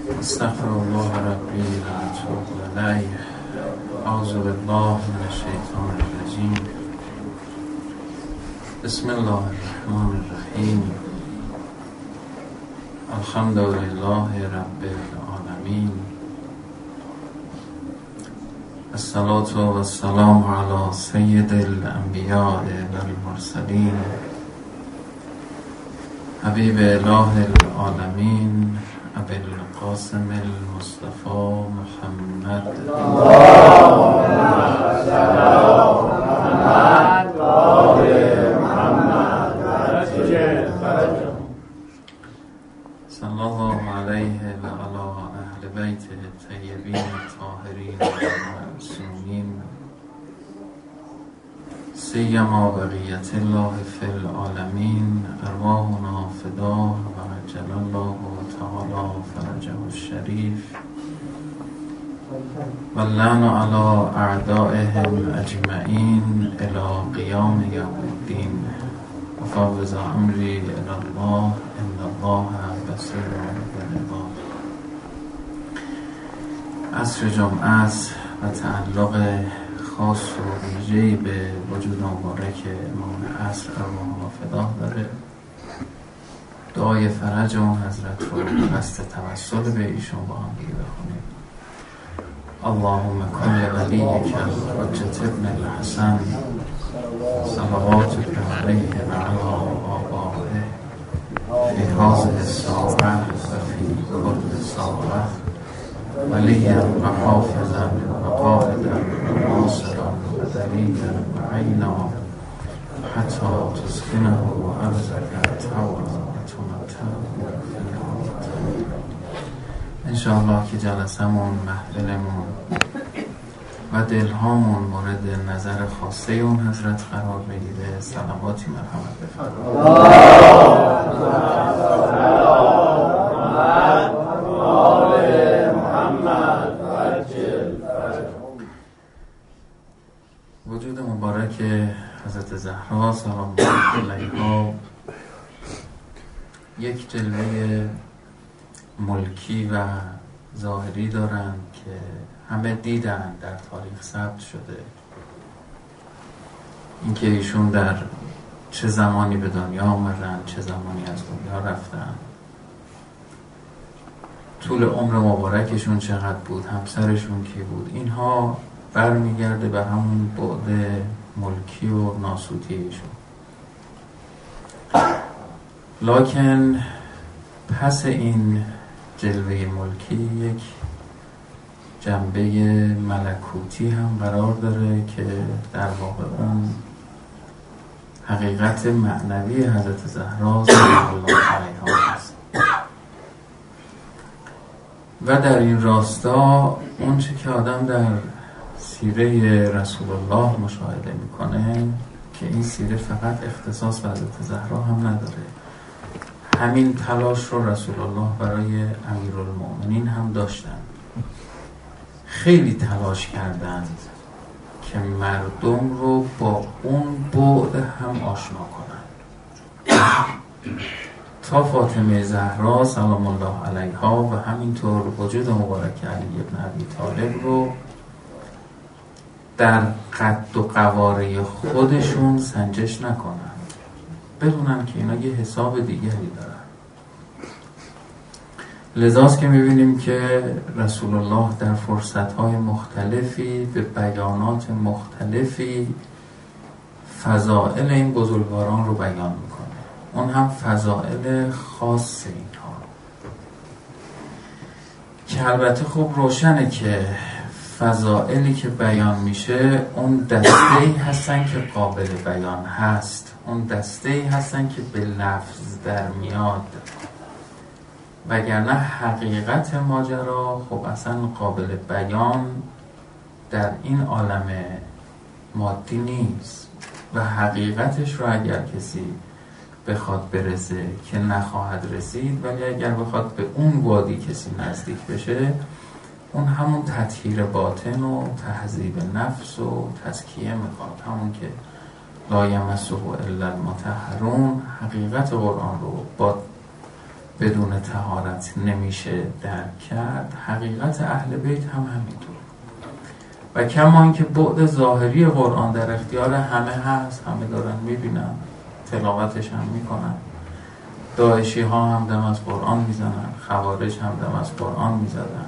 استغفر الله ربی و اتوب الیه. اعوذ بالله من الشیطان الرجیم. بسم الله الرحمن الرحیم. الحمد لله رب العالمین. الصلاة والسلام علی سید الانبیاء والمرسلین حبیب اله العالمین ابی القاسم المصطفى محمد صلی الله علیه و علی اهل بیته الطیبین الطاهرین المعصومین سیما بقیت الله فی العالمین. ارواحنا فداه و عجل الله تعالی فرجه الشریف و اللعن علی اعدائهم اجمعین الی قیام یوم الدین. افوض امری الی الله ان الله بصیر بالعباد. عصر جمعه است و تعلق خاص و ویژه‌ای به وجود مبارک امام عصر ارواح فداه داره. دعای فرج اون حضرت رو قصد توسل به ایشون با هم دیگه بخونیم. اللهم کل ولیک حجة ابن الحسن صلواتک علیه و علی آبائه فی هذه الساعة و فی کل ساعة ولیا و حافظا و قائدا و ناصرا و دلیلا و عینا حتی تسکنه و ارزک طولا انشاءالله که جلسمون، محفلمون و دلهامون مورد نظر خاصه اون حضرت قرار بگیره. صلواتی مرحمت بفرمایید. وجود مبارک حضرت زهرا سلام الله علیها یک جلوه ملکی و ظاهری دارن که همه دیدن، در تاریخ ثبت شده. اینکه ایشون در چه زمانی به دنیا آمدن، چه زمانی از دنیا رفتن، طول عمر مبارکشون چقدر بود، همسرشون کی بود، اینها برمیگرده به همون بعد ملکی و ناسوتی ایشون. لکن پس این جلوه ملکی یک جنبه ملکوتی هم قرار داره که در واقع اون حقیقت معنوی حضرت زهرا سلام الله علیها است. و در این راستا اون چه که آدم در سیره رسول الله مشاهده میکنه که این سیره فقط اختصاص به حضرت زهرا هم نداره. همین تلاش رو رسول الله برای امیرالمؤمنین هم داشتن. خیلی تلاش کردند که مردم رو با اون بعد هم آشنا کنند تا فاطمه زهرا سلام الله علیها و همینطور وجود مبارک علی ابن ابی طالب رو در قد و قواره خودشون سنجش نکنند، بدونن که اینا یه حساب دیگری دارن. لذاست که میبینیم که رسول الله در فرصتهای مختلفی به بیانات مختلفی فضائل این بزرگواران رو بیان میکنه. اون هم فضائل خاص اینها که البته خوب روشنه که فضائلی که بیان میشه اون دسته‌ای هستن که قابل بیان هست، اون دسته‌ای هستن که به لفظ در میاد، وگرنه حقیقت ماجرا خب اصلا قابل بیان در این عالم مادی نیست و حقیقتش رو اگر کسی بخواد برسه که نخواهد رسید، ولی اگر بخواد به اون وادی کسی نزدیک بشه، اون همون تطهیر باطن و تهذیب نفس و تزکیه میخواد، همون که لا یمسه الا المطهرون. حقیقت قرآن رو با بدون طهارت نمیشه درک کرد، حقیقت اهل بیت هم همینطور. و کما اینکه بعد ظاهری قرآن در اختیار همه هست، همه دارن میبینن، تلاوتش هم میکنن، داعشی ها هم دم از قرآن میزنن، خوارج هم دم از قرآن میزدن،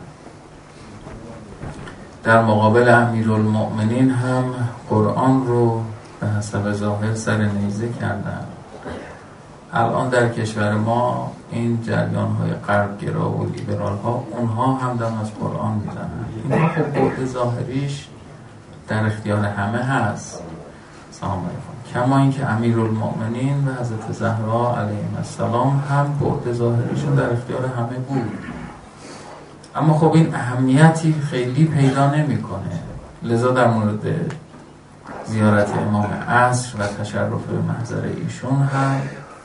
در مقابل امیرالمؤمنین هم قرآن رو به حسب ظاهر سر نیزه کردن. الان در کشور ما این جریان های غربگرا و لیبرال ها، اونها هم دم از قرآن میزنن. این خب بعد ظاهریش در اختیار همه هست. سلام علیکم. کما اینکه امیرالمؤمنین و حضرت زهرا علیهم السلام هم بعد ظاهریشون در اختیار همه بود، اما خب این اهمیتی خیلی پیدا نمیکنه. لذا در مورد زیارت امام عصر و تشرف به محضر ایشون هم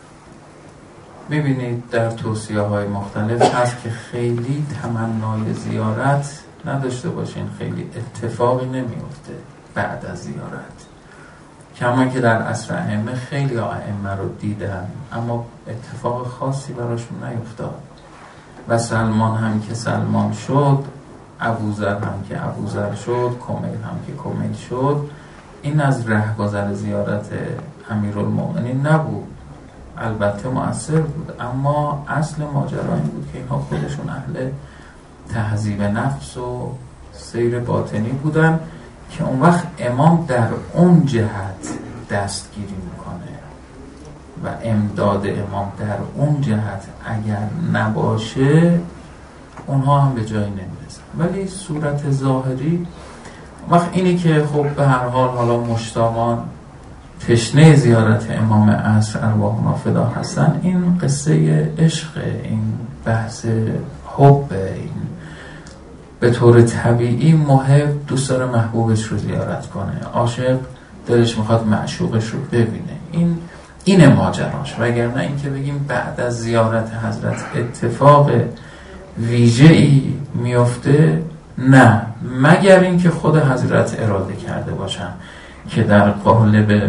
میبینید در توصیه های مختلف هست که خیلی تمنای زیارت نداشته باشین، خیلی اتفاقی نمیفته بعد از زیارت. کما که در عصر ائمه خیلی ائمه رو دیدن اما اتفاق خاصی براشون نیفتاد. و سلمان هم که سلمان شد، ابوذر هم که ابوذر شد، کمیل هم که کمیل شد، این از رهگذر زیارت امیرالمؤمنین نبود. البته مؤثر بود، اما اصل ماجرا این بود که اینها خودشون اهل تهذیب نفس و سیر باطنی بودن که اون وقت امام در اون جهت دستگیری میکنه و امداد امام در اون جهت اگر نباشه اونها هم به جایی نمیرسن. ولی صورت ظاهری وقت اینی که خب به هر حال حالا مشتاقان تشنه زیارت امام عصر ارواحنا فدا هستن، این قصه عشق، این بحث حب، این به طور طبیعی محب دوست داره محبوبش رو زیارت کنه، عاشق دلش میخواد معشوقش رو ببینه. این ماجراش. وگرنه این که بگیم بعد از زیارت حضرت اتفاق ویژه‌ای میفته، نه، مگر اینکه خود حضرت اراده کرده باشن که در قالب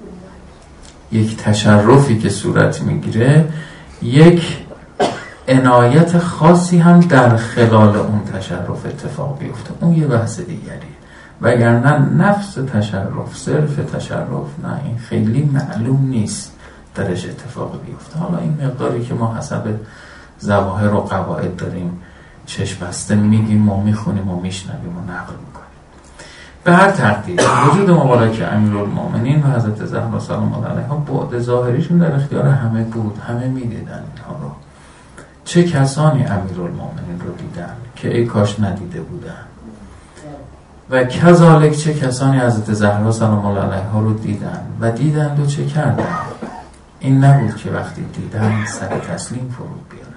یک تشرفی که صورت میگیره یک عنایت خاصی هم در خلال اون تشرف اتفاق بیفته، اون یه بحث دیگریه. وگرنه نفس تشرف، صرف تشرف، نه، این خیلی معلوم نیست درش اتفاق بیفته. حالا این مقداری که ما حسب ظواهر و قواعد داریم چشم بسته میگیم و میخونیم و میشنویم و نقل میکنیم. به هر ترتیب وجود مبارک امیرالمؤمنین و حضرت زهرا سلام الله علیها بعد ظاهریشون در اختیار همه بود، همه میدیدن اینها رو. چه کسانی امیرالمؤمنین رو دیدن که ای کاش ندیده بودن، و کذالک چه کسانی حضرت زهرا سلام الله علیها رو دیدن و دیدند و چه کردن. این نبود که وقتی دیدن سر تسلیم فرود بیارن.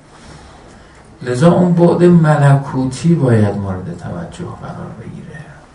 لذا اون بعد ملکوتی باید مورد توجه قرار بگیره.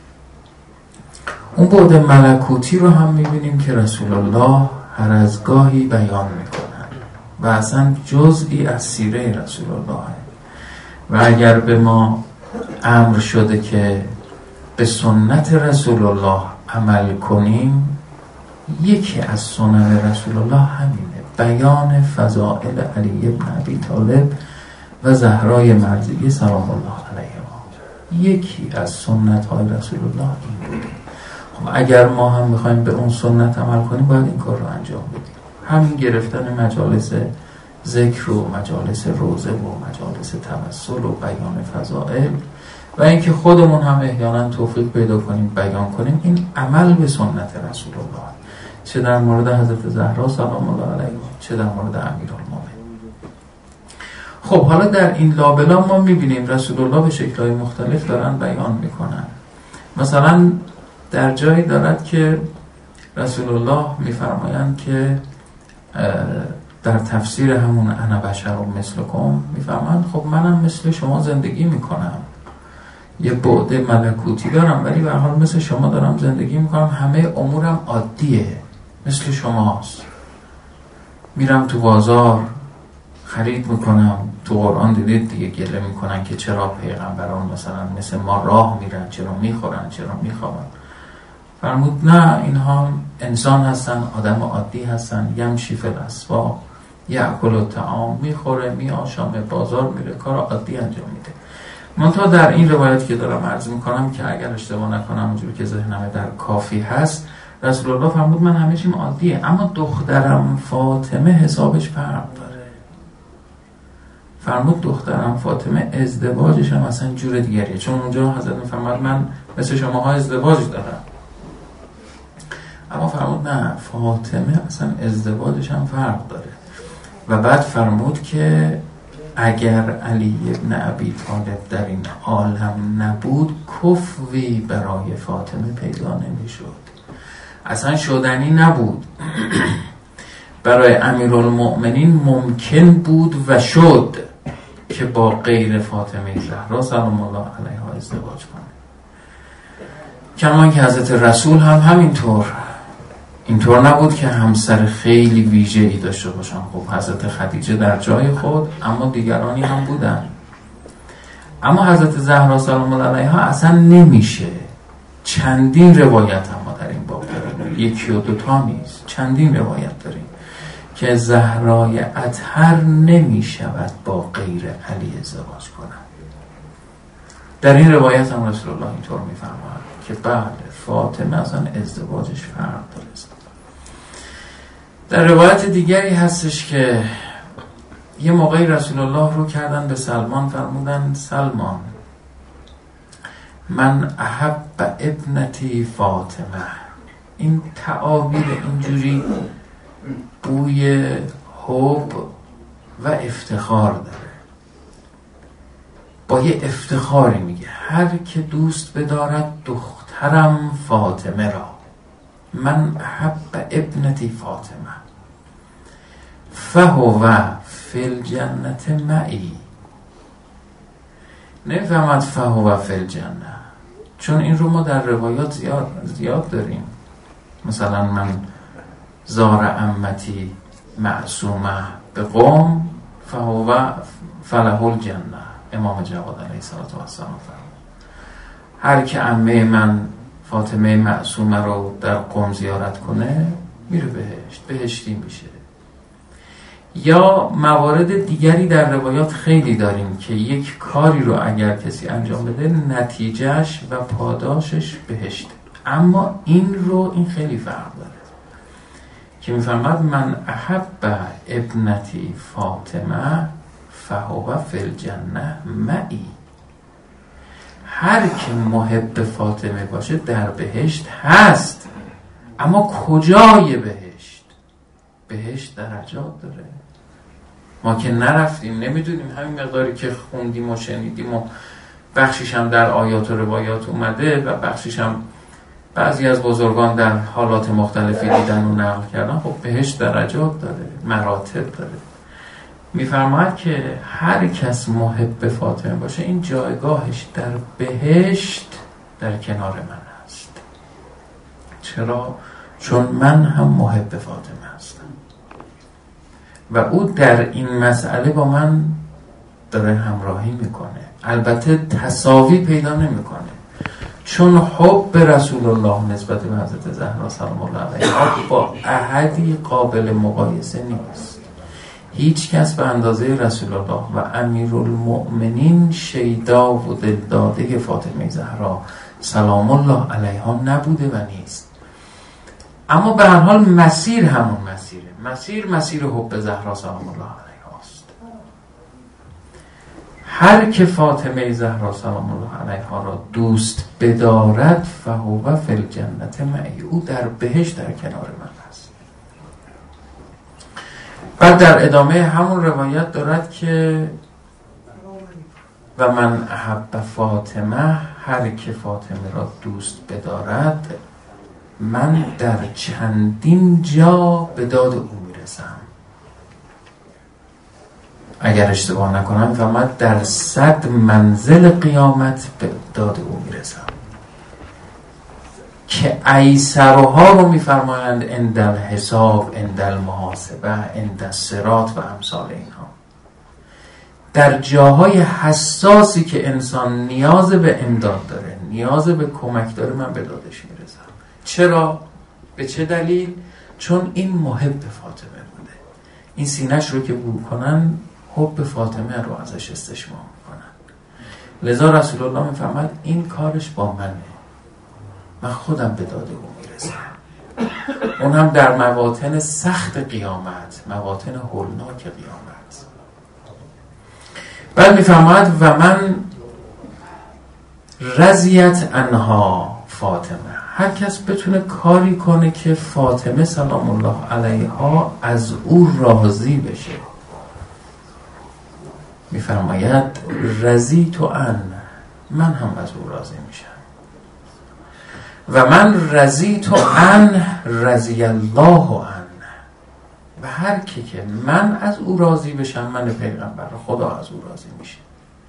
اون بعد ملکوتی رو هم میبینیم که رسول الله هر از گاهی بیان میکنن و اصلا جزئی از سیره رسول الله و اگر به ما امر شده که به سنت رسول الله عمل کنیم، یکی از سنن رسول الله همینه، بیان فضائل علی ابن ابی طالب و زهرای مرضیه سلام الله علیهما. یکی از سنت های رسول الله این بوده. خب اگر ما هم میخوایم به اون سنت عمل کنیم باید این کار رو انجام بدیم. همین گرفتن مجالس ذکر و مجالس روزه و مجالس توسل و بیان فضائل و اینکه خودمون هم احیانا توفیق پیدا کنیم بیان کنیم، این عمل به سنت رسول الله، چه در مورد حضرت زهرا سلام الله علیها چه در مورد امیرالمؤمنین. خب حالا در این لابلا ما میبینیم رسول الله به شکل‌های مختلف دارن بیان میکنن. مثلا در جایی دارد که رسول الله میفرمایند که در تفسیر همون انا بشر مثلکم میفرمایند خب منم مثل شما زندگی میکنم، یه بعد ملکوتی دارم ولی به هر حال مثل شما دارم زندگی میکنم، همه امورم عادیه مثل شماست، میرم تو بازار خرید میکنم. تو قرآن دیدید دیگه گله میکنن که چرا پیغمبران مثلا مثل ما راه میرن، چرا میخورن، چرا میخوابن. فرمود نه، اینها انسان هستن، آدم عادی هستن، یمشی فی الاسواق، یأکل الطعام، میخوره، میآشامه، بازار میره، کار عادی انجام میده. منتها در این روایتی که دارم عرض میکنم که اگر اشتباه نکنم اونجوری که ذهنم در کافی هست، رسول الله فرمود من همه چیم عادیه، اما دخترم فاطمه حسابش فرق داره. فرمود دخترم فاطمه ازدواجش هم اصلا جور دیگریه، چون اونجا حضرت میفرماد من مثل شماها ازدواج دارم، اما فرمود نه، فاطمه اصلا ازدواجش هم فرق داره. و بعد فرمود که اگر علی ابن ابی طالب در این عالم نبود کفوی برای فاطمه پیدا نمیشد، اصلا شدنی نبود. برای امیرالمؤمنین ممکن بود و شد که با غیر فاطمه زهرا سلام الله علیها ازدواج کنه، کما که حضرت رسول هم همینطور. اینطور نبود که همسر خیلی ویژه‌ای داشته باشن. خب حضرت خدیجه در جای خود، اما دیگرانی هم بودن. اما حضرت زهرا سلام الله علیها اصلا نمیشه. چندین روایت هم ما در این باب داریم، یکی و دوتا نیست، چندین روایت داریم که زهرای اطهر نمیشود با غیر علی ازدواج کنن. در این روایت هم رسول الله اینطور میفرماید که بله فاطمه اصلا ازدواجش فرق داره. در روایت دیگری هستش که یه موقعی رسول الله رو کردن به سلمان، فرمودن سلمان من احب ابنتی فاطمه. این تعابیر اینجوری بوی حب و افتخار داره، با یه افتخاری میگه هر که دوست بدارد دخترم فاطمه را، من احب ابنتی فاطمه فهو فی الجنت معی. نفهمد فهو فی الجنه، چون این رو ما در روایات زیاد داریم. مثلا من زار امتی معصومه به قوم فهو فله الجنه. امام جواد علیه السلام فرمود هر که عمه من فاطمه معصومه رو در قوم زیارت کنه میره بهشت، بهشتی میشه. یا موارد دیگری در روایات خیلی داریم که یک کاری رو اگر کسی انجام بده نتیجهش و پاداشش بهشت. اما این خیلی فرق داره که میفرماد من احب ابنتی فاطمه فهو فی الجنه معی. هر که محب فاطمه باشه در بهشت هست، اما کجای بهشت؟ بهشت درجات داره. ما که نرفتیم نمیدونیم، همین مقداری که خوندیم و شنیدیم و بخشیش هم در آیات و روایات اومده و بخشیش هم بعضی از بزرگان در حالات مختلفی دیدن و نقل کردن. خب بهشت درجات داره، مراتب داره. میفرماید که هر کس محب فاطمه باشه این جایگاهش در بهشت در کنار من هست. چرا؟ چون من هم محب فاطمه هستم و او در این مسئله با من داره همراهی میکنه. البته تساوی پیدا نمیکنه، چون حب رسول الله نسبت به حضرت زهرا سلام الله علیها با احدی قابل مقایسه نیست. هیچ کس به اندازه رسول الله و امیرالمؤمنین شیدا و دلداده فاطمه زهرا سلام الله علیها نبوده و نیست. اما به هر حال مسیر همون مسیره، مسیر حب زهرا سلام الله علیها است. هر که فاطمه زهرا سلام الله علیها را دوست بدارد فهو فی الجنت معی، او در بهشت در کنار من است. بعد در ادامه همون روایت دارد که و من احب فاطمه، هر که فاطمه را دوست بدارد من در چندین جا به داد او میرسم. اگر اشتباه نکنم فرمود در 100 منزل قیامت به داد او میرسم که ایسرها رو میفرمایند عند الحساب، عند المحاسبه، عند الصراط و امثال اینها. در جاهای حساسی که انسان نیاز به امداد داره، نیاز به کمک داره، من به دادش میرسم. چرا؟ به چه دلیل؟ چون این محب فاطمه بوده. این سینه‌ش رو که بو کنن حب فاطمه رو ازش استشمام میکنن. لذا رسول الله میفرماد این کارش با منه، من خودم به داد او میرسم، اون هم در مواطن سخت قیامت، مواطن هولناک قیامت. بعد میفرماد و من رضیت عنها فاطمه، هر کس بتونه کاری کنه که فاطمه سلام الله علیها از او راضی بشه. میفرماید رضیت عن، من هم از او راضی میشم. و من رضیت عن رضی الله عن، و هر کی که من از او راضی بشم، من پیغمبر خدا از او راضی میشه.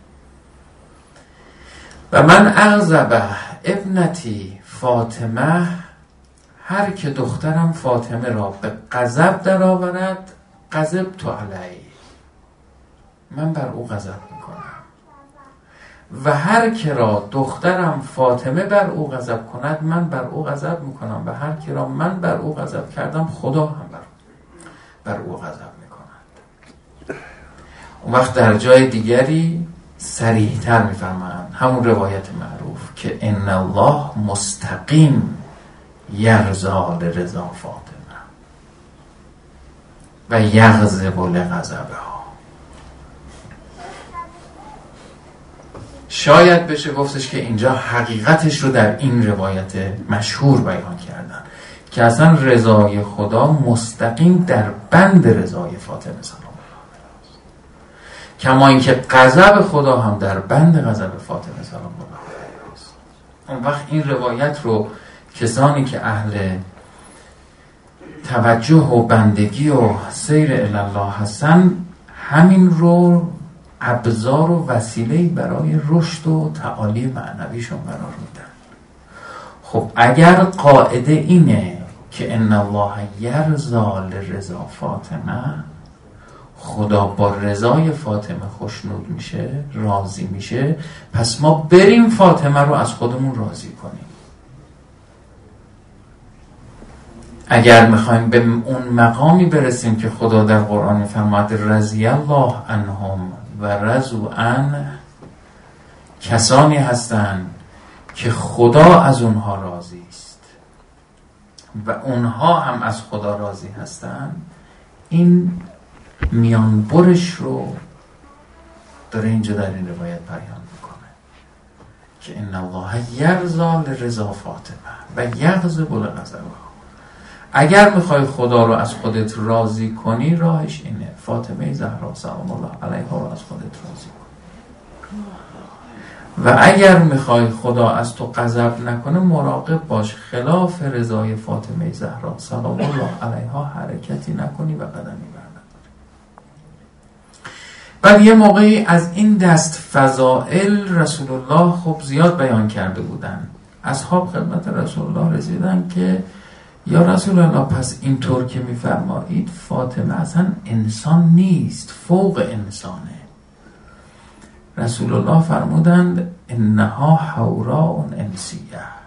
و من اغضب ابنتی فاطمه، هر که دخترم فاطمه را به غضب در آورد، غضبت علیه، من بر او غضب میکنم. و هر که را دخترم فاطمه بر او غضب کند، من بر او غضب میکنم. و هر که را من بر او غضب کردم، خدا هم بر او غضب میکند. اون وقت در جای دیگری صریح‌تر میفرمایند، همون روایت معروف که ان الله مستقیم یرضا لرضا فاطمه و یغضب لغضبها. شاید بشه گفتش که اینجا حقیقتش رو در این روایت مشهور بیان کردن که اصلا رضای خدا مستقیم در بند رضای فاطمه سلام الله علیها، کما اینکه غضب خدا هم در بند غضب فاطمه سلام الله علیها است. اون وقت این روایت رو کسانی که اهل توجه و بندگی و سیر الی الله هستن، همین رو ابزار و وسیله‌ای برای رشد و تعالی معنویشون قرار میدن. خب اگر قاعده اینه که ان الله یرضا لرضا فاطمه، خدا با رضای فاطمه خوشنود میشه، راضی میشه، پس ما بریم فاطمه رو از خودمون راضی کنیم. اگر میخوایم به اون مقامی برسیم که خدا در قرآن فرمود رضی الله عنهم و رضوا عنه، کسانی هستند که خدا از اونها راضی است و اونها هم از خدا راضی هستند، این میان برش رو داره اینجا در این روایت بیان میکنه که ان الله یرضا لرضا فاطمه و یغضب لغضبها. اگر میخوای خدا رو از خودت راضی کنی، راهش اینه، فاطمه زهرا سلام الله علیها رو از خودت راضی کن. و اگر میخوای خدا از تو غضب نکنه، مراقب باش خلاف رضای فاطمه زهرا سلام الله علیها حرکتی نکنی و قدمی برداری. بعد یه موقعی از این دست فضائل رسول الله خب زیاد بیان کرده بودن. اصحاب خدمت رسول الله رسیدن که یا رسول الله، پس اینطور که میفرمایید فاطمه اصلا انسان نیست، فوق انسانه. رسول الله فرمودند انها حوراء انسیه.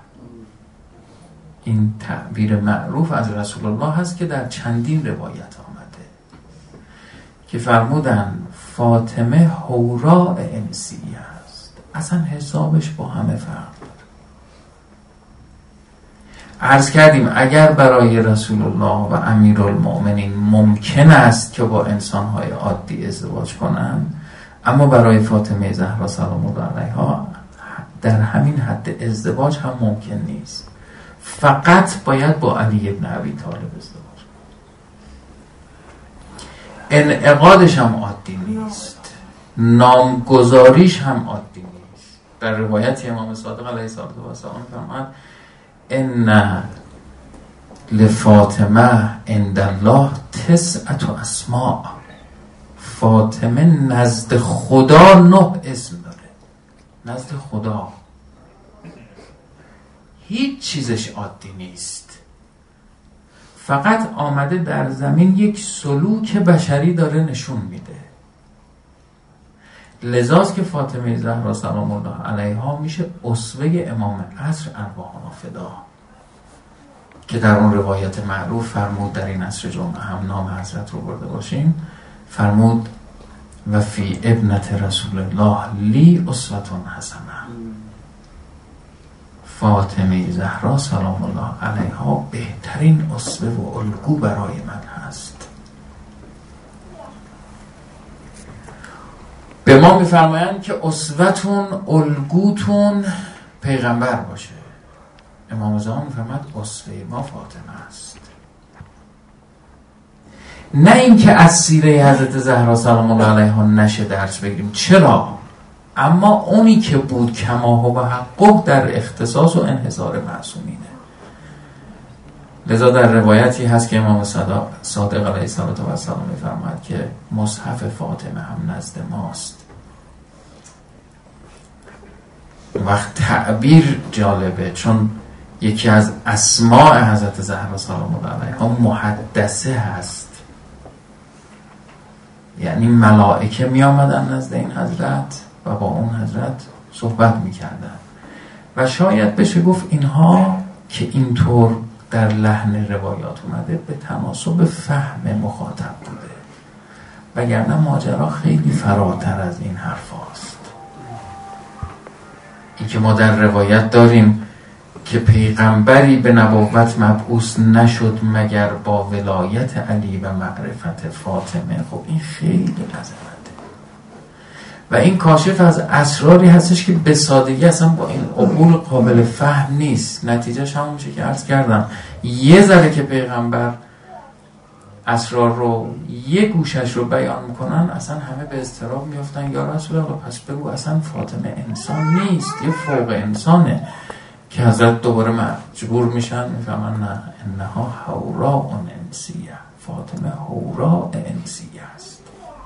این تعبیر معروف از رسول الله هست که در چندین روایت آمده که فرمودند فاطمه حوراء انسیه است، اصلا حسابش با همه فرق داره. عرض کردیم اگر برای رسول الله و امیرالمؤمنین ممکن است که با انسان‌های عادی ازدواج کنند، اما برای فاطمه زهرا سلام الله علیها در همین حد ازدواج هم ممکن نیست. فقط باید با علی ابن ابی طالب ازدواج کنه. انعقادش هم عادی نیست، نامگذاریش هم عادی نیست. در روایت امام صادق علیه السلام فرمود ان لفاطمه عند الله 9 اسماء، فاطمه نزد خدا 9 اسم داره. نزد خدا هیچ چیزش عادی نیست، فقط آمده در زمین یک سلوک بشری داره نشون میده. لذاست که فاطمه زهرا سلام الله علیها میشه اسوه امام عصر ارواحنا فدا، که در اون روایت معروف فرمود، در این عصر جمعه هم نام حضرت رو برده باشیم، فرمود و فی ابنت رسول الله لی اسوة حسنه. فاطمه زهرا سلام الله علیها بهترین اسوه و الگو برای من هست. به ما میفرمایند که اسوتون، الگوتون پیغمبر باشه. امام زمان میفرماید اسوه ما فاطمه است. نه اینکه از سیره حضرت زهرا سلام الله علیها نشه درس بگیریم، چرا؟ اما اونی که بود کما هو حقه در اختصاص و انحصار معصومینه. لذا در روایتی هست که امام صادق علیه السلام میفرماید که مصحف فاطمه هم نزد ماست. وقت تعبیر جالبه، چون یکی از اسماء حضرت زهرا سلام الله علیها محدثه هست، یعنی ملائکه می آمدن نزد این حضرت و با اون حضرت صحبت می کردن و شاید بشه گفت اینها که اینطور در لحن روایات اومده به تناسب فهم مخاطب بوده، وگرنه ماجرا خیلی فراتر از این حرف هاست. این که ما در روایت داریم که پیغمبری به نبوت مبعوث نشد مگر با ولایت علی و معرفت فاطمه، خب این خیلی عظمته و این کاشف از اسراری هستش که به سادگی اصلا با این عقول قابل فهم نیست. نتیجهش همون میشه که عرض کردم، یه ذره که پیغمبر اسرار رو یه گوشش رو بیان میکنن اصلا همه به اضطراب میافتن، یا رسول الله پس بگو اصلا فاطمه انسان نیست، یه فوق انسانه، که حضرت دوباره مجبور میشن میفهمن نه، انها حوراء انسیه، فاطمه حوراء انسیه است.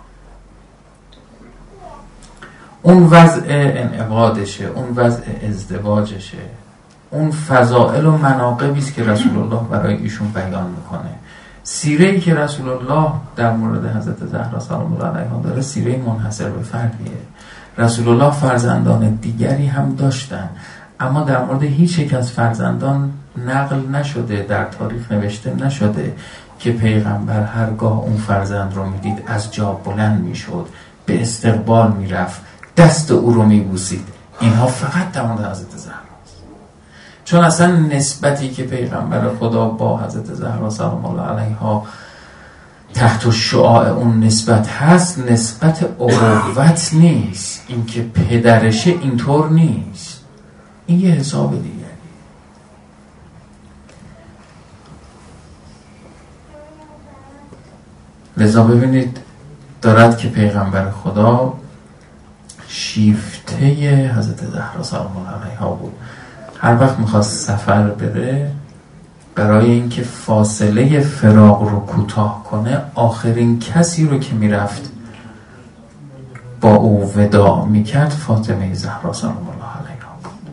اون وضع انعقادشه، اون وضع ازدواجشه، اون فضائل و مناقبی است که رسول الله برای ایشون بیان میکنه. سیره‌ای که رسول الله در مورد حضرت زهرا سلام الله علیها داره سیره منحصر به فردیه. رسول الله فرزندان دیگری هم داشتن، اما در مورد هیچ یک از فرزندان نقل نشده، در تاریخ نوشته نشده که پیغمبر هرگاه اون فرزند رو میدید از جا بلند میشد، به استقبال میرفت، دست او رو میبوسید. اینها فقط در مورد حضرت زهرا است، چون اصلا نسبتی که پیغمبر خدا با حضرت زهرا سلام الله علیها تحت شعاع اون نسبت هست، نسبت اخوت نیست. این که پدرشه اینطور نیست، این یه حساب دیگری. لذا ببینید دارد که پیغمبر خدا شیفته حضرت زهرا سلام الله علیها بود. هر وقت میخواست سفر بره، برای اینکه فاصله فراق رو کوتاه کنه، آخرین کسی رو که میرفت با او وداع میکرد فاطمه زهرا سلام الله علیها بود.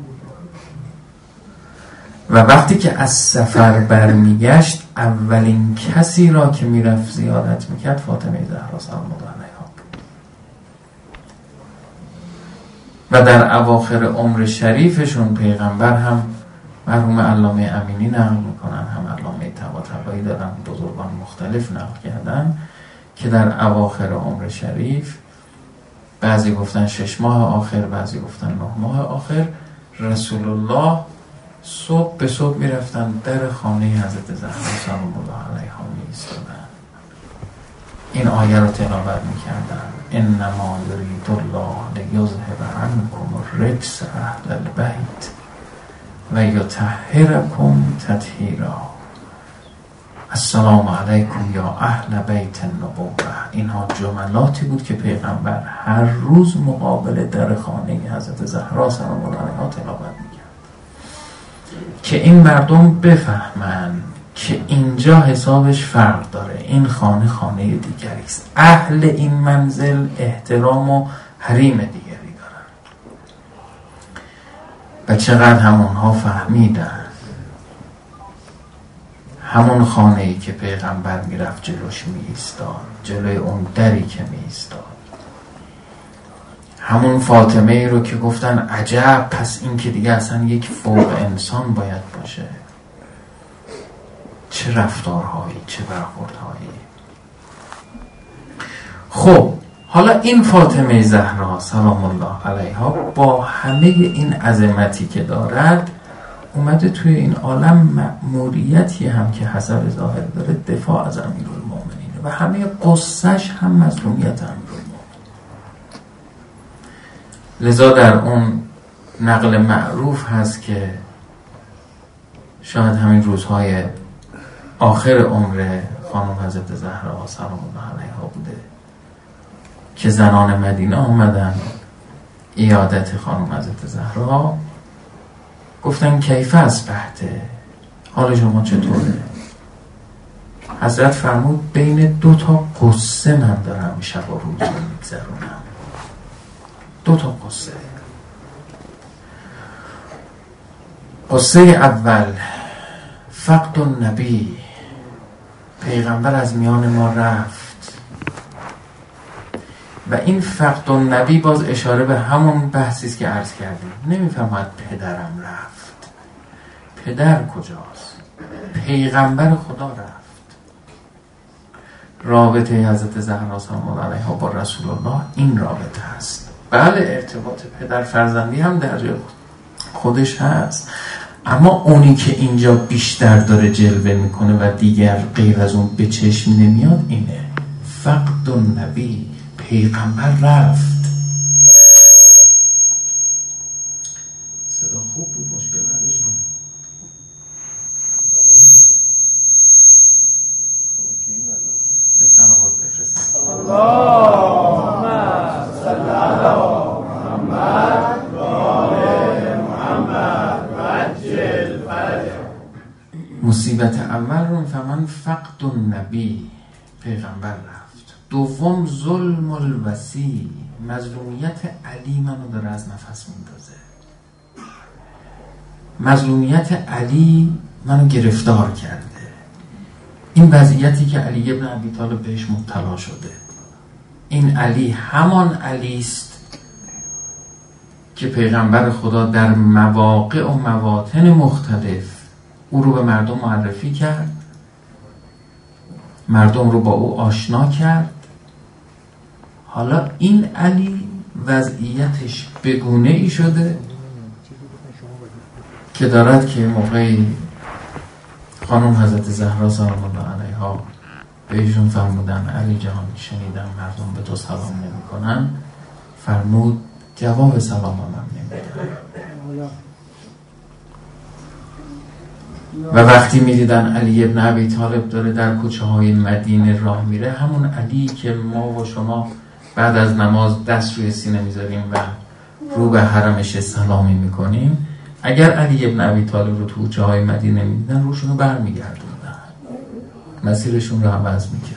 و وقتی که از سفر برمیگشت، اولین کسی را که میرفت زیارت میکرد فاطمه زهرا سلام الله علیها بود. و در اواخر عمر شریفشون پیغمبر هم، مرحوم علامه امینی نقل میکنن، هم علامه طباطبایی دارن، بزرگان مختلف نقل کردن که در اواخر عمر شریف، بعضی گفتن 6 ماه آخر، بعضی گفتن 9 ماه آخر، رسول الله صبح به صبح میرفتن در خانه حضرت زهرا سلام الله علیها میایستادن، این آیه رو تلاوت میکردن: انما یرید الله لیذهب عنکم الرجس اهل البیت و یطهرکم تطهیرا. السلام علیکم یا اهل بیت النبوه. اینها جملاتی بود که پیغمبر هر روز مقابل در خانه حضرت زهرا سلام الله علیها تلاوت میکرد که این مردم بفهمن که اینجا حسابش فرق داره، این خانه خانه دیگری است، اهل این منزل احترام و حریم دیگری دارن. و چقدر همونها فهمیدن. همون خانه‌ای که پیغمبر میرفت جلوش میایستاد، جلوی اون دری که میایستاد، همون فاطمه ای رو که گفتن عجب، پس این که دیگه اصلا یک فوق انسان باید باشه. چه رفتارهایی، چه برخوردهایی. خب حالا این فاطمه زهرا سلام الله علیها با همه این عظمتی که دارد اومده توی این عالم مأموریتی هم که حسب ظاهر داره دفاع از امیرالمومنینه و همه قصهش هم مظلومیت امیرالمومنین. لذا در اون نقل معروف هست که شاید همین روزهای آخر عمر خانم حضرت زهرا سلام الله علیها بوده که زنان مدینه آمدن عیادت خانم حضرت زهرا، گفتن کیف اصبحته، حال شما چطوره؟ حضرت فرمود بین 2 قصه من دارم شب و روز میگذرونم. 2 قصه. قصه اول فقد النبی، پیغمبر از میان ما رفت و این فقد النبی باز اشاره به همون بحثیست که عرض کردیم. نمیفهمد پدرم رفت. پدر کجاست؟ پیغمبر خدا رفت. رابطه حضرت زهرا سلام الله علیها با رسول الله این رابطه هست. بله ارتباط پدر فرزندی هم در جای خودش هست، اما اونی که اینجا بیشتر داره جلوه میکنه و دیگر غیر از اون به چشم نمیاد اینه فقد النبی، پیغمبر رفت. صدا خوب بود، مشکل نداشتیم. به سلامات بفرستیم. اللهم صل علی محمد و آل محمد و عجل فرجه. مصیبت اول رو میفهمن فقد النبی، پیغمبر رفت. دوم ظلم الوصی، مظلومیت علی منو داره از نفس میندازه. مظلومیت علی منو گرفتار کرده. این وضعیتی که علی ابن ابی طالب بهش مبتلا شده، این علی همان علی است که پیغمبر خدا در مواقع و مواطن مختلف او رو به مردم معرفی کرد، مردم رو با او آشنا کرد. حالا این علی وضعیتش بگونه ای شده که دارد که موقعی خانم حضرت زهرا سلام الله علیها به ایشون فرمودن علی جان شنیدم مردم به تو سلام نمی کنن، فرمود جواب سلام هم نمیدن. و وقتی میدیدن علی ابن ابی طالب داره در کوچه های مدینه راه میره، همون علی که ما و شما بعد از نماز دست روی سینه میذاریم و رو به حرمش سلامی میکنیم، اگر علی ابن ابی طالب رو تو کوچه های مدینه میدیدن روشون رو برمیگردوندن، مسیرشون رو عوض میکردن.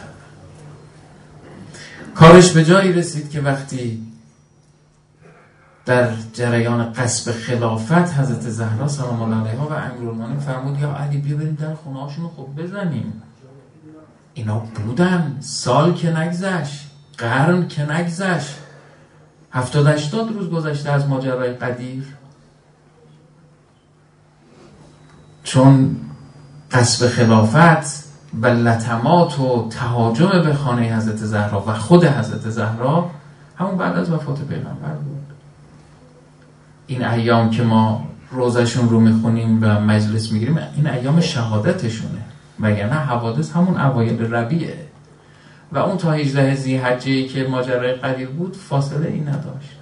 کارش به جایی رسید که وقتی در جریان غصب خلافت حضرت زهرا سلام الله علیها و امیرالمومنین فرمود یا علی بیا بریم در خونه هاشون رو خب بزنیم. اینا بودن، سال که نگذشت، قرن که نگذشت، 70-80 روز گذشته از ماجرای قدیر. چون غصب خلافت و لطمات و تهاجم به خانه حضرت زهرا و خود حضرت زهرا همون بعد از وفات پیغمبر بود. این ایام که ما روزشون رو میخونیم و مجلس میگیریم این ایام شهادتشونه، وگرنه حوادث همون اوایل ربیعه و اون تا 18 ذی‌حجه‌ای که ماجرای قدیر بود فاصله این نداشت،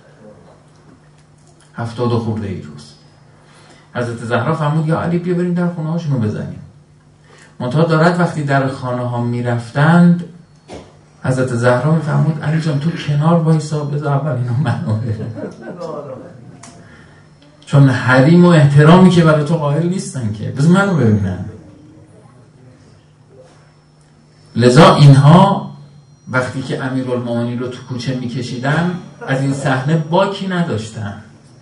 70 خورده ای روز. حضرت زهرا فرمود یا علی بیا بریم در خونه هاشونو بزنیم. منتها دارد وقتی در خانه ها میرفتند حضرت زهرا میفرمود علی جان تو کنار وایسا بذار اول اینو منو ببینم، چون حریم و احترامی که برای تو قائل نیستن که، بذار منو ببینن. لذا اینها وقتی که امیرالمومنین رو تو کوچه میکشیدن از این صحنه باکی نداشتن،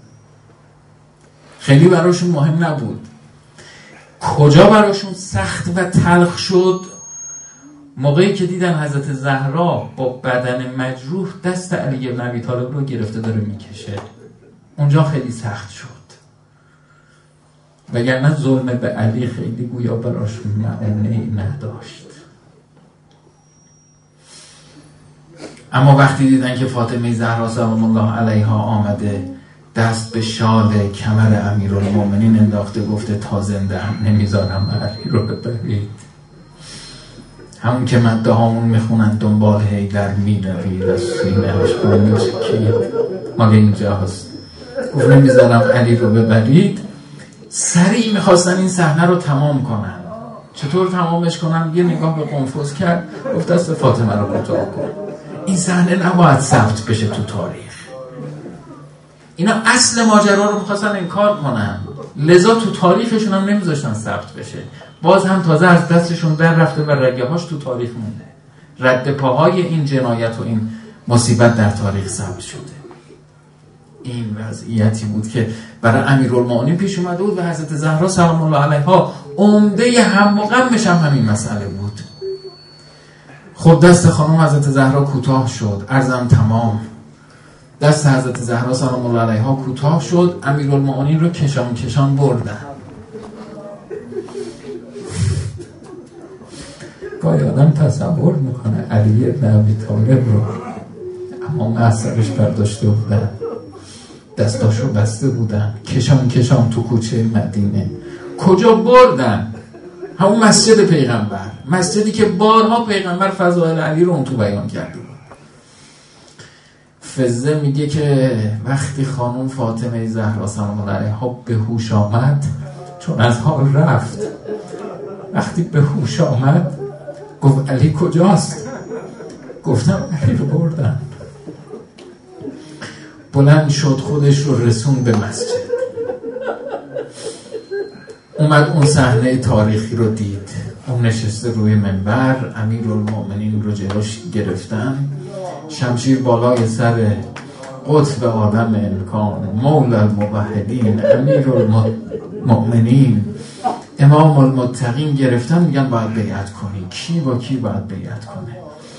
خیلی براشون مهم نبود. کجا براشون سخت و تلخ شد؟ موقعی که دیدن حضرت زهرا با بدن مجروح دست علی بن ابی طالب رو گرفته داره میکشه، اونجا خیلی سخت شد. وگرنه ظلم به علی خیلی گویا براش معنی نداشت. اما وقتی دیدن که فاطمه زهرا سلام الله علیها آمده دست به شال کمر امیرالمومنین انداخته، گفته تا زنده هم نمیذارم علی رو ببرید. همون که مده هامون میخونن دنبال حیدر میروید از سینه‌اش با میچکید، مال اینجا هست. گفت نمیذارم علی رو ببرید. سریع میخواستن این صحنه رو تمام کنن. چطور تمامش کنن؟ یه نگاه به قنفذ کرد، گفت دست فاطمه رو کوتاه کن. این صحنه نباید ثبت بشه تو تاریخ. اینا اصل ماجرا رو میخواستن انکار کنن، لذا تو تاریخشون هم نمیذاشتن ثبت بشه. باز هم تازه از دستشون در رفته و رگه هاش تو تاریخ مونده. رد پاهای این جنایت و این مصیبت در تاریخ ثبت شده. این وضعیتی بود که برای امیرالمومنین پیش اومده بود و حضرت زهرا سلام الله علیها عمده هم و غمش هم همین مسئله بود. خب دست خانم حضرت زهرا کوتاه شد، عرضم تمام. دست حضرت زهرا سلام الله علیها کوتاه شد، امیرالمومنین رو کشان بردن. گاهی آدم تصور میکنه علی بن ابی طالب رو اما معصرش برداشته بودن، دستاشو بسته بودن، کشان تو کوچه مدینه. کجا بردن؟ همون مسجد پیغمبر، مسجدی که بارها پیغمبر فضائل علی رو اون تو بیان کرده بود. فزه میگه که وقتی خانم فاطمه زهرا سلام الله علیها به هوش آمد، چون از حال رفت، وقتی به هوش آمد گفت علی کجاست؟ گفتم علی رو بردن. بلند شد، خودش رو رسون به مسجد، اومد اون صحنه تاریخی رو دید. اون نشسته روی منبر، امیرالمومنین رو جلوش گرفتن، شمشیر بالای سر قطب عالم امکان، مولا الموحدین، امیرالمومنین، امام المتقین گرفتن، میگن باید بیعت کنی. کی با کی باید بیعت کنه؟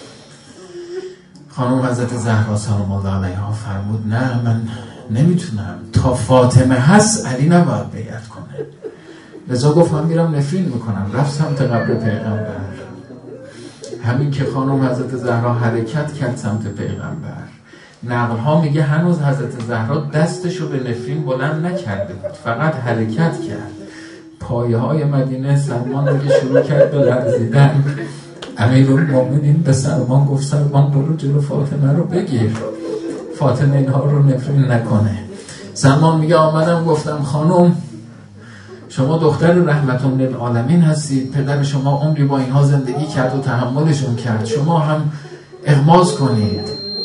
خانم حضرت زهرا سلام الله علیها فرمود نه من نمیتونم، تا فاطمه هست علی نباید بیعت کنه. لذا گفت من میرم نفرین میکنم. رفت سمت قبر پیغمبر. همین که خانم حضرت زهرا حرکت کرد سمت پیغمبر، نقلها میگه هنوز حضرت زهرا دستشو به نفرین بلند نکرده بود، فقط حرکت کرد. پایه های مدینه سلمان میگه شروع کرد به لرزیدن. امیرالمومنین به سلمان گفت سلمان برو جلو فاطمه رو بگیر، فاطمه اینها رو نفرین نکنه. سلمان میگه آمدم گفتم خانم شما دختر رحمت للعالمین هستید، پدر شما عمری با اینها زندگی کرد و تحملشون کرد، شما هم اغماض کنید.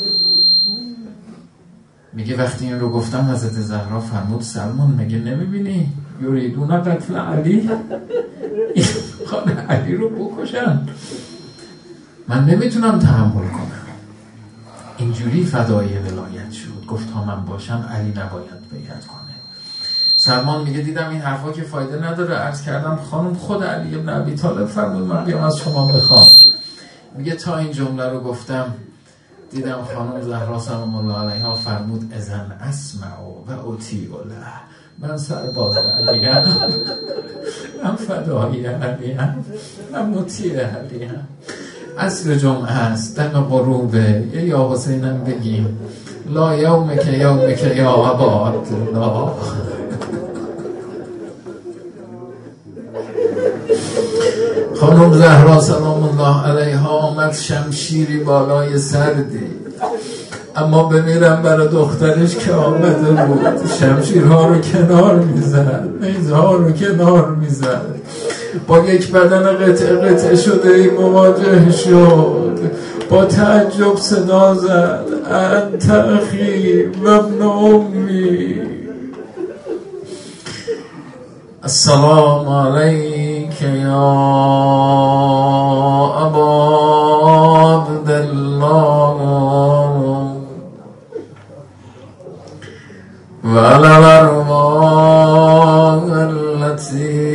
میگه وقتی این رو گفتم حضرت زهرا فرمود سلمان مگه نمیبینی یریدون قتل علی، خانه علی رو بکشن، من نمیتونم تحمل کنم. اینجوری فدای ولایت شد. گفت تا من باشم علی نباید بیعت کنه. سلمان میگه دیدم این حرفا که فایده نداره، عرض کردم خانم خود علی بن ابی طالب فرمود من بیام از شما بخوام. میگه تا این جمله رو گفتم دیدم خانم زهرا سلام الله علیها فرمود اذن اسمع و اطیع له، من سرباز علیم، من فدای علیم، من مطیع علیم. عصر جمعه است، دم غروبه، یا حسینم بگیم لا یومک یا ابا عبدالله. خانم زهرا سلام الله علیها آمد، شمشیری بالای سر دید، اما بمیرم برای دخترش که آمده بود. شمشیرها رو کنار میزد، نیزها رو کنار میزد، با یک بدن قطعه شده مواجه شد. با تعجب صدا زد انت اخی و ابن امی، السلام علیک یا ابا عبدالله و علی الارواح التي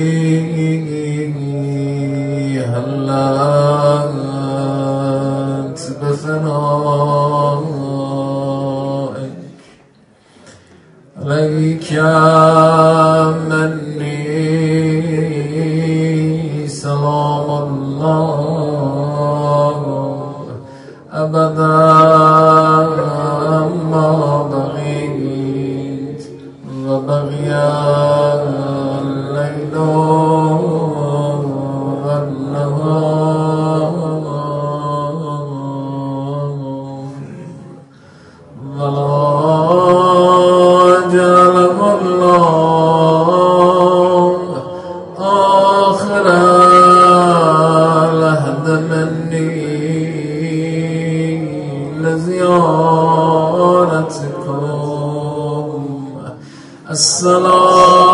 هلت بفنائك عليك مني وبغي الليل والنهار ولا جعله الله آخر العهد مني لزيارتكم. السلام